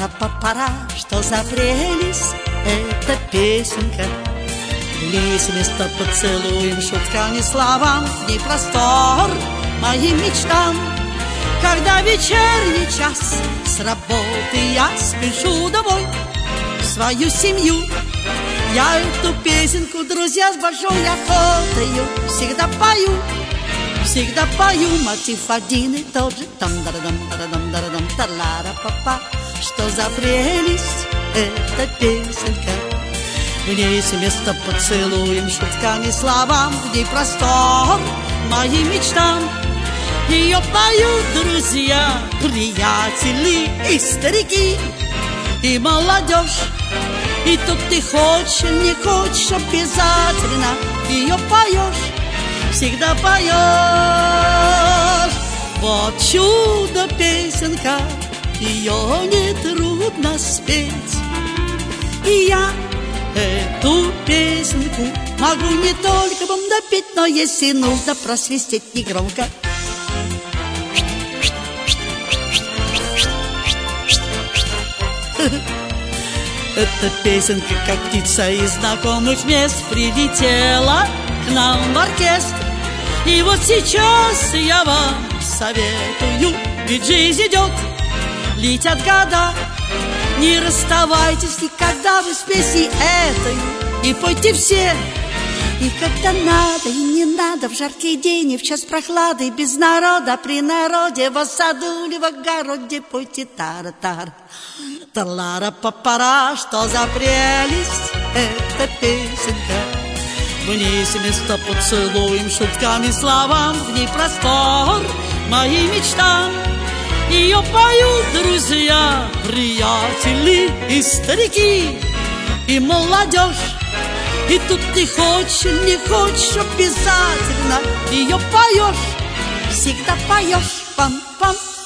Тара-па-пара, что за прелесть эта песенка. Влезь место поцелуем, шуткам и словам, в ней простор моим мечтам. Когда вечерний час с работы я спешу домой в свою семью, я эту песенку, друзья, с большой охотою всегда пою. Всегда пою мотив один и тот же. Там-да-да-дам-да-да-дам-да-да-дам, та-ла-ра-па-па. Что за прелесть эта песенка. В ней место поцелуем, шуткам и словам, в ней простор моим мечтам. Ее поют друзья, приятели и старики, и молодежь. И тут ты хочешь, не хочешь, обязательно ее поешь. Всегда поешь. Вот чудо-песенка, ее нетрудно спеть. И я эту песенку могу не только вам допеть, но если нужно просвистеть негромко. Эта песенка, как птица из знакомых мест, прилетела к нам в оркестр. И вот сейчас я вам советую, ведь жизнь идет, летят года. Не расставайтесь никогда вы с песней этой, и пойте все. И когда надо, и не надо, в жаркий день и в час прохлады, без народа, при народе, в саду или в огороде, пойте тара-тара. Тара-ла-ра-па-пара, что за прелесть эта песенка. В ней место поцелуем, шуткам и словам, в ней простор моим мечтам. Ее поют друзья, приятели и старики, и молодежь. И тут ты хочешь, не хочешь, обязательно ее поешь. Всегда поешь, пам-пам.